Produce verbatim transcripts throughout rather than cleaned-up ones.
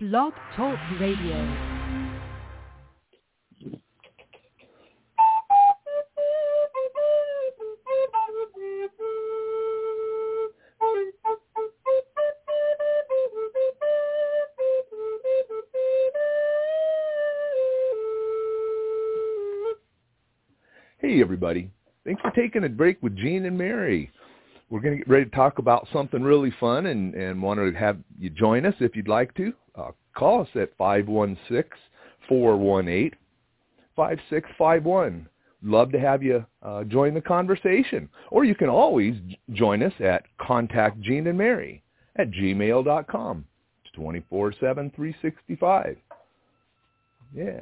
Blog Talk Radio. Hey, everybody. Thanks for taking a break with Gene and Mary. We're going to get ready to talk about something really fun and, and want to have you join us if you'd like to. Uh, call us at five one six, four one eight, five six five one. Love to have you uh, join the conversation. Or you can always join us at contact Gene and Mary at gmail dot com. It's twenty-four seven, three sixty-five. Yeah.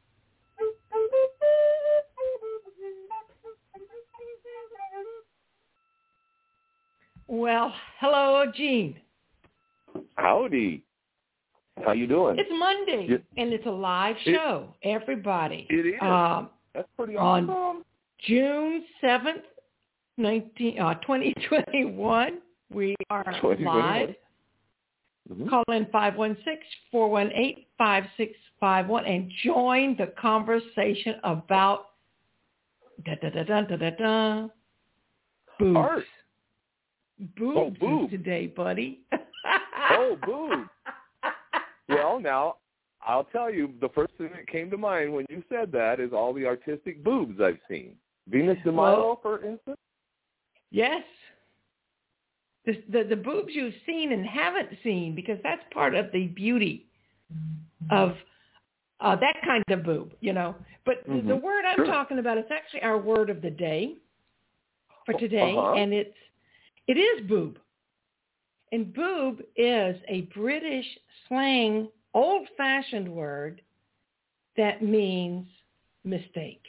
Well, hello, Gene. Howdy. How you doing? It's Monday, Yeah. and it's a live show. It, Everybody. It is. Um, That's pretty awesome. On June seventh, nineteen, uh, twenty twenty-one, we are live. Mm-hmm. Call in five one six, four one eight, five six five one and join the conversation about da da da da da da da boobs. Art. Boobs oh, boob. today, buddy. oh, boobs. Well, now, I'll tell you, the first thing that came to mind when you said that is all the artistic boobs I've seen. Venus de Milo, well, for instance? Yes. The, the, the boobs you've seen and haven't seen, because that's part of the beauty of uh, that kind of boob, you know. But mm-hmm. the word I'm sure. talking about is actually our word of the day for today, uh-huh. and it's It is boob. And boob is a British slang, old-fashioned word that means mistake.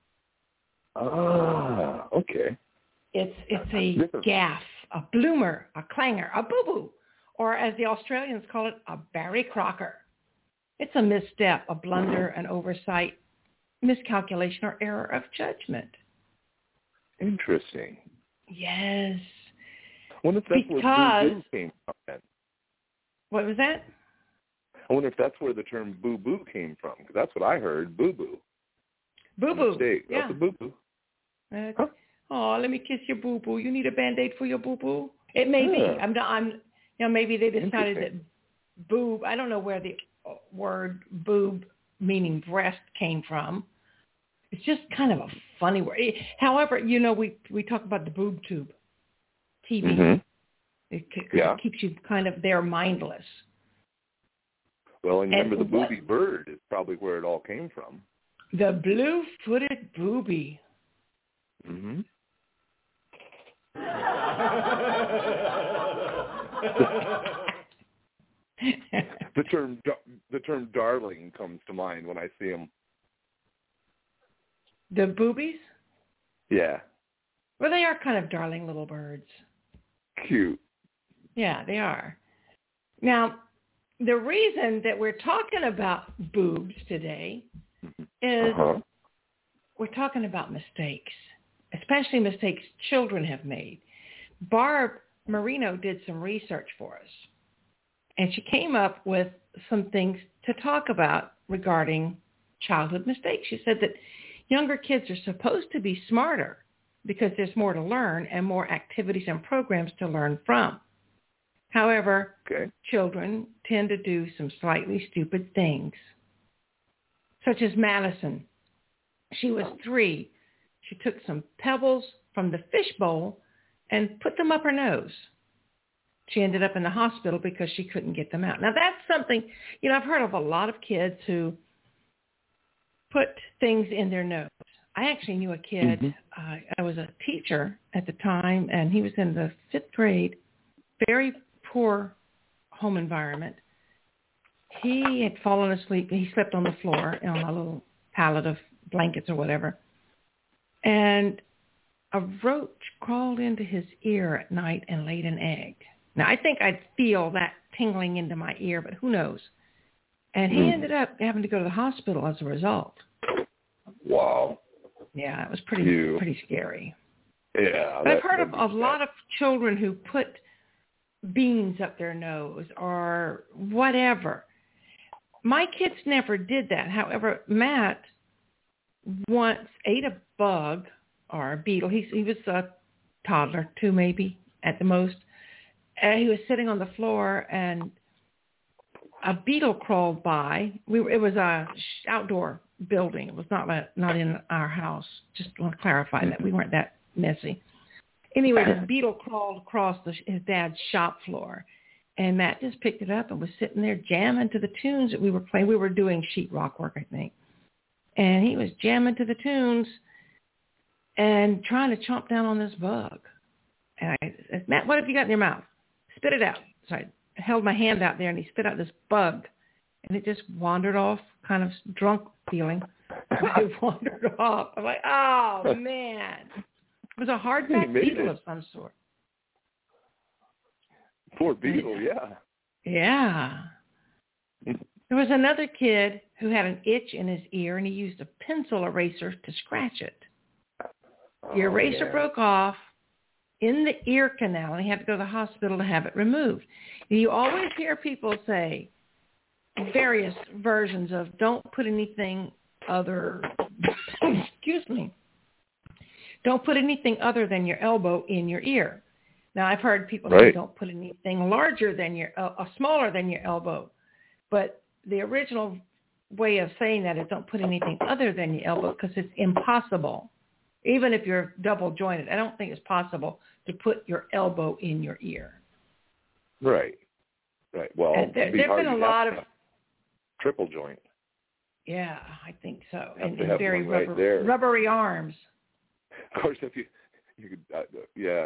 Ah, okay. It's it's a gaff, a bloomer, a clanger, a boo-boo, or as the Australians call it, a Barry Crocker. It's a misstep, a blunder, an oversight, miscalculation, or error of judgment. Interesting. Yes. I wonder if that's because, where boo-boo came from then. What was that? I wonder if that's where the term boo-boo came from, because that's what I heard, boo-boo. Boo-boo, yeah. That's a boo-boo. Uh, huh? Oh, let me kiss your boo-boo. You need a Band-Aid for your boo-boo? It may yeah. be. I'm not, I'm, you know, maybe they decided that boob, I don't know where the word boob, meaning breast, came from. It's just kind of a funny word. However, you know, we, we talk about the boob tube. T V. Mm-hmm. It, it yeah. keeps you kind of there mindless. Well, and remember and the booby what, bird is probably where it all came from. The blue-footed booby. Mm-hmm. the term the term darling comes to mind when I see them. The boobies? Yeah. Well, they are kind of darling little birds. Cute. Yeah, they are. Now, the reason that we're talking about boobs today is uh-huh. we're talking about mistakes, especially mistakes children have made. Barb Marino did some research for us, and she came up with some things to talk about regarding childhood mistakes. She said that younger kids are supposed to be smarter because there's more to learn and more activities and programs to learn from. However, okay. children tend to do some slightly stupid things, such as Madison. She was three. She took some pebbles from the fishbowl and put them up her nose. She ended up in the hospital because she couldn't get them out. Now, that's something, you know, I've heard of a lot of kids who put things in their nose. I actually knew a kid, mm-hmm. uh, I was a teacher at the time, and he was in the fifth grade, very poor home environment. He had fallen asleep. He slept on the floor on a little pallet of blankets or whatever. And a roach crawled into his ear at night and laid an egg. Now, I think I'd feel that tingling into my ear, but who knows? And he mm. ended up having to go to the hospital as a result. Wow. Yeah, it was pretty Ew. pretty scary. Yeah. But I've heard of a lot of children who put beans up their nose or whatever. my kids never did that. However, Matt once ate a bug or a beetle. He, he was a toddler, two maybe at the most. And he was sitting on the floor, and a beetle crawled by. We were, it was a outdoor building. It was not a, not in our house. Just want to clarify that we weren't that messy. Anyway, this beetle crawled across the, his dad's shop floor, and Matt just picked it up and was sitting there jamming to the tunes that we were playing. We were doing sheetrock work, I think. And he was jamming to the tunes and trying to chomp down on this bug. And I said, Matt, what have you got in your mouth? Spit it out. So I held my hand out there, and he spit out this bug. And it just wandered off, kind of drunk feeling. It wandered off. I'm like, oh, man. It was a hardback beetle of some sort. Poor beetle, yeah. Yeah. There was another kid who had an itch in his ear, and he used a pencil eraser to scratch it. The eraser oh, yeah. broke off in the ear canal, and he had to go to the hospital to have it removed. You always hear people say various versions of don't put anything other, excuse me, don't put anything other than your elbow in your ear. Now, I've heard people right. say don't put anything larger than your, uh, uh, smaller than your elbow. But the original way of saying that is don't put anything other than your elbow, because it's impossible. Even if you're double jointed, I don't think it's possible to put your elbow in your ear. Right. Right. Well, and there it'd be have been a lot of triple joint. Yeah, I think so. Have and to and have very one right rubber, there. rubbery arms. Of course, if you you could, uh, yeah.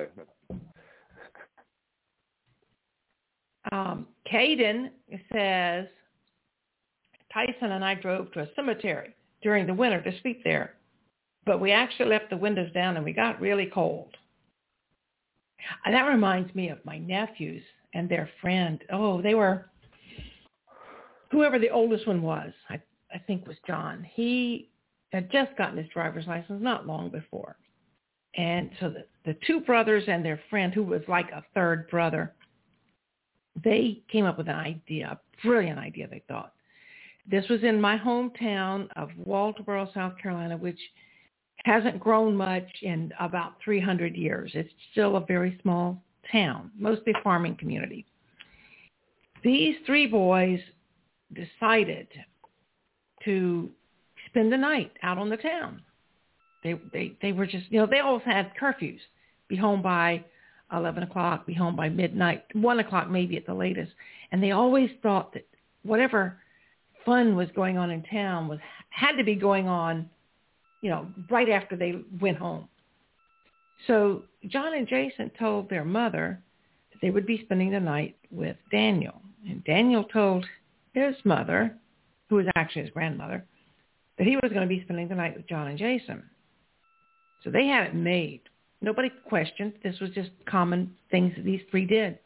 Um, Caden says, Tyson and I drove to a cemetery during the winter to sleep there, but we actually left the windows down and we got really cold. And that reminds me of my nephews and their friend. Oh, they were, whoever the oldest one was, I, I think was John. He had just gotten his driver's license not long before. And so the, the two brothers and their friend, who was like a third brother, they came up with an idea, a brilliant idea, they thought. This was in my hometown of Walterboro, South Carolina, which hasn't grown much in about three hundred years. It's still a very small town, mostly a farming community. These three boys decided to spend the night out on the town. They, they, they were just, you know, they always had curfews. Be home by eleven o'clock, be home by midnight, one o'clock maybe at the latest. And they always thought that whatever fun was going on in town was had to be going on, you know, right after they went home. So John and Jason told their mother that they would be spending the night with Daniel. And Daniel told his mother, who was actually his grandmother, that he was going to be spending the night with John and Jason. So they had it made. Nobody questioned. This was just common things that these three did.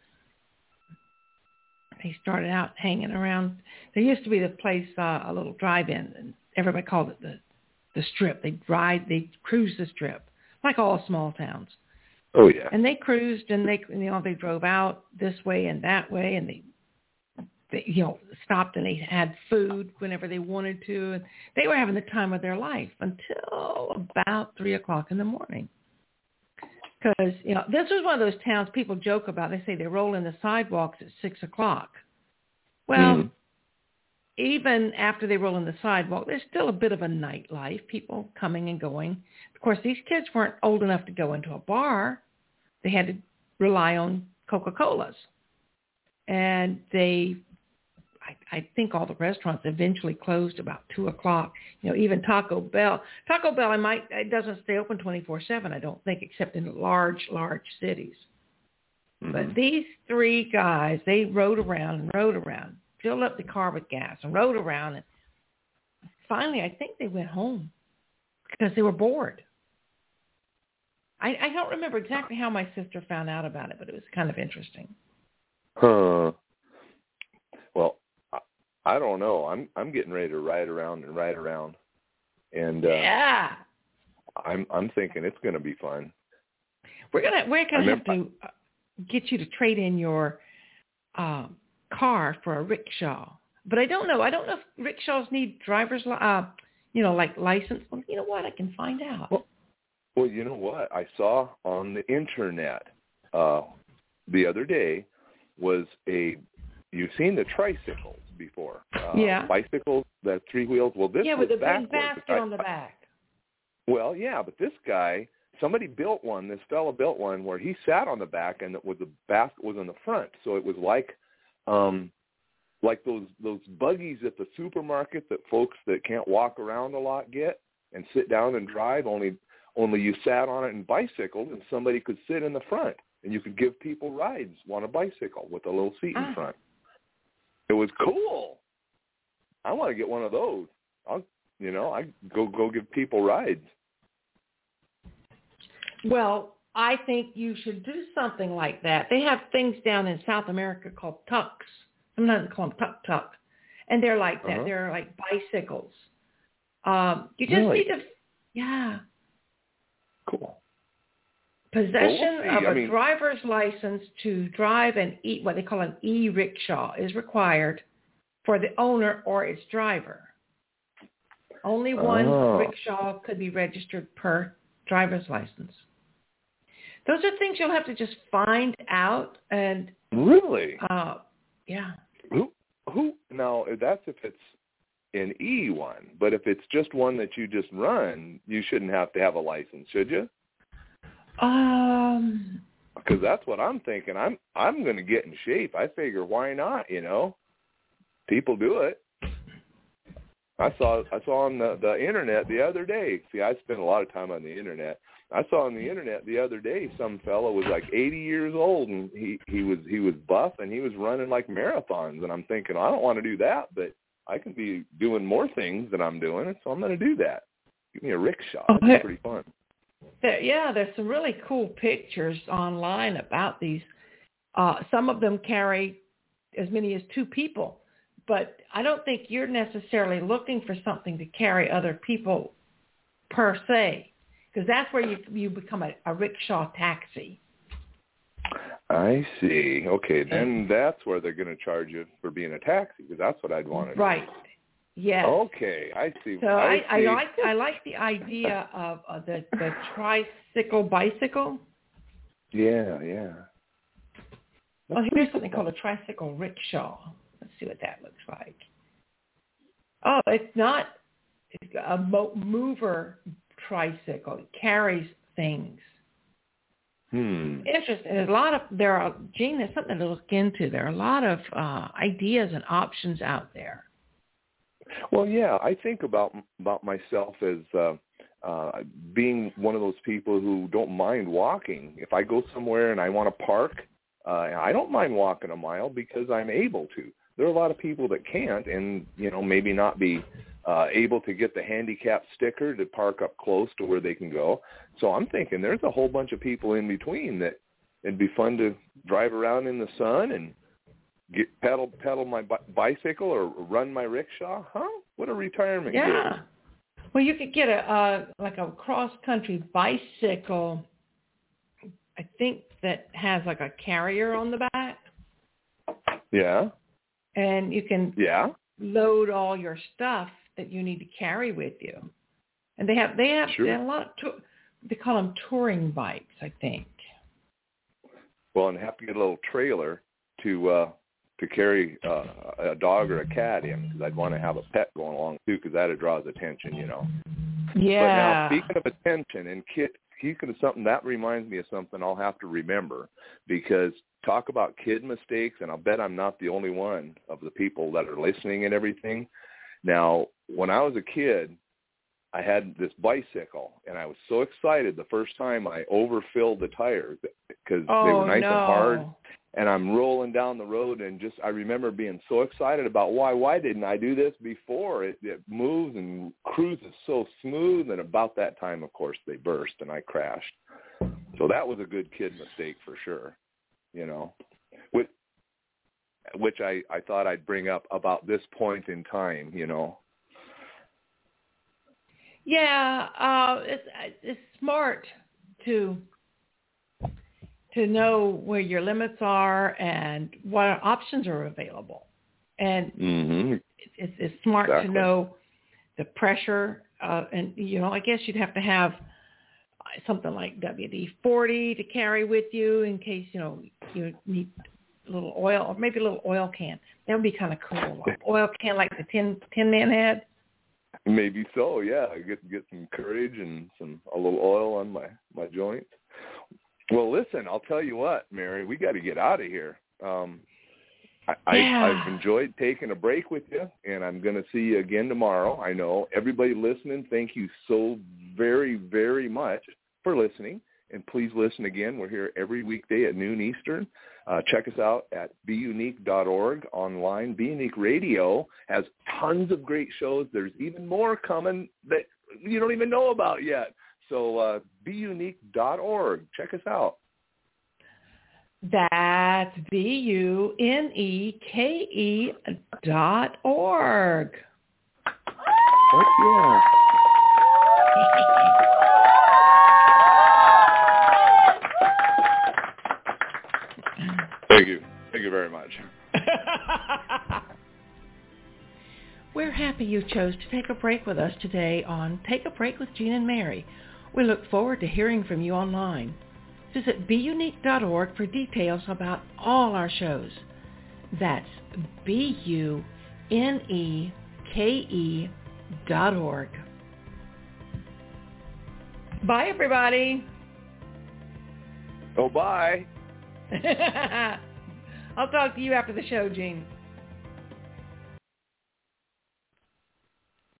They started out hanging around. There used to be the place, uh, a little drive-in, and everybody called it the the Strip. They'd ride, they'd cruise the Strip, like all small towns. Oh yeah. And they cruised, and they, you know, they drove out this way and that way, and they, they, you know, stopped and they had food whenever they wanted to, and they were having the time of their life until about three o'clock in the morning. Because, you know, this was one of those towns people joke about. They say they roll in the sidewalks at six o'clock. Well, mm. even after they roll in the sidewalk, there's still a bit of a nightlife, people coming and going. Of course, these kids weren't old enough to go into a bar. They had to rely on Coca-Colas. And they, I, I think all the restaurants eventually closed about two o'clock. You know, even Taco Bell. Taco Bell, I might, it doesn't stay open twenty-four seven, I don't think, except in large, large cities. Mm-hmm. But these three guys, they rode around and rode around, filled up the car with gas and rode around. And finally, I think they went home because they were bored. I, I don't remember exactly how my sister found out about it, but it was kind of interesting. Huh. Well, I, I don't know. I'm I'm getting ready to ride around and ride around, and uh, yeah, I'm I'm thinking it's going to be fun. We're gonna we're gonna have to get you to trade in your uh, car for a rickshaw. But I don't know. I don't know if rickshaws need driver's, li- uh, you know, like license. Well, you know what? I can find out. Well, well, you know what? I saw on the internet uh, the other day was a, you've seen the tricycles before. Uh, yeah. Bicycles, that three wheels. Well, this yeah, was with the backwards. big basket I, on the back. Well, yeah, but this guy, somebody built one. This fella built one where he sat on the back and it was the basket was in the front. So it was like, um, like those those buggies at the supermarket that folks that can't walk around a lot get and sit down and drive. Only only you sat on it and bicycled, and somebody could sit in the front, and you could give people rides on a bicycle with a little seat ah. in front. It was cool. I want to get one of those. I'll, you know, I go go give people rides. Well, I think you should do something like that. They have things down in South America called tucks. Sometimes they call them tuk tuk, and they're like that. Uh-huh. They're like bicycles. Um, you just Really? need to, yeah. Cool. Possession Well, we'll of see. I a mean- driver's license to drive an e what they call an e-rickshaw is required for the owner or its driver. Only one Oh. rickshaw could be registered per driver's license. Those are things you'll have to just find out and Really? uh, yeah. Who who now that's if it's an E one, but if it's just one that you just run, you shouldn't have to have a license, should you? Um. Because that's what I'm thinking. I'm I'm going to get in shape. I figure why not? You know, people do it. I saw I saw on the the internet the other day. See, I spend a lot of time on the internet. I saw on the internet the other day some fellow was like eighty years old, and he he was he was buff, and he was running like marathons. And I'm thinking, I don't want to do that, but I can be doing more things than I'm doing, so I'm going to do that. Give me a rickshaw. That's Okay. pretty fun. There, yeah, there's some really cool pictures online about these. Uh, some of them carry as many as two people, but I don't think you're necessarily looking for something to carry other people per se, because that's where you you become a, a rickshaw taxi. I see. Okay, then that's where they're going to charge you for being a taxi, because that's what I'd want to do. Right. Yes. Okay, I see. So I, I, I see. like I like the idea of uh, the the tricycle bicycle. Yeah, yeah. Well, here's something called a tricycle rickshaw. Let's see what that looks like. Oh, it's not it's a mo- mover tricycle. It carries things. Hmm. Interesting. There's a lot of there are Gene. There's something to look into. There are a lot of uh, ideas and options out there. Well, yeah, I think about about myself as uh, uh, being one of those people who don't mind walking. If I go somewhere and I want to park, uh, I don't mind walking a mile because I'm able to. There are a lot of people that can't, and you know, maybe not be uh, able to get the handicap sticker to park up close to where they can go. So I'm thinking there's a whole bunch of people in between that it'd be fun to drive around in the sun and get pedal pedal my bi- bicycle or run my rickshaw. Huh? What a retirement Yeah. gig. Well, you could get a uh, like a cross country bicycle. I think that has like a carrier on the back, Yeah. and you can Yeah. load all your stuff that you need to carry with you. And they have they have, Sure. they have a lot of tou- they call them touring bikes, I think. Well, and have to get a little trailer to uh, to carry uh, a dog or a cat in, because I'd want to have a pet going along too, because that draws attention, you know. Yeah. But now, speaking of attention and kid, speaking of something, that reminds me of something I'll have to remember, because talk about kid mistakes, and I'll bet I'm not the only one of the people that are listening and everything. Now, when I was a kid, I had this bicycle, and I was so excited the first time I overfilled the tires because oh, they were nice no. and hard. And I'm rolling down the road, and just I remember being so excited about why why didn't I do this before? It, it moves and cruises so smooth, and about that time, of course, they burst, and I crashed. So that was a good kid mistake for sure, you know, which, which I, I thought I'd bring up about this point in time, you know. Yeah, uh, it's it's smart to to know where your limits are and what options are available. And Mm-hmm. it's, it's smart Exactly. to know the pressure. Uh, and, you know, I guess you'd have to have something like W D forty to carry with you in case, you know, you need a little oil, or maybe a little oil can. That would be kind of cool. Like oil can like the tin, tin Man had. Maybe so, yeah. Get get some courage and some a little oil on my, my joints. Well, listen, I'll tell you what, Mary, we got to get out of here. Um, I, Yeah. I, I've enjoyed taking a break with you, and I'm going to see you again tomorrow. I know everybody listening, thank you so very, very much for listening. And please listen again. We're here every weekday at noon Eastern. Uh, check us out at be unique dot org online. Be Unique Radio has tons of great shows. There's even more coming that you don't even know about yet. So uh, be unique dot org. Check us out. That's B U N E K E dot org. Heck yeah. Thank you. Thank you very much. We're happy you chose to take a break with us today on Take a Break with Gene and Mary. We look forward to hearing from you online. Visit be unique dot org for details about all our shows. That's B U N E K E dot org. Bye, everybody. Oh, bye. I'll talk to you after the show, Gene.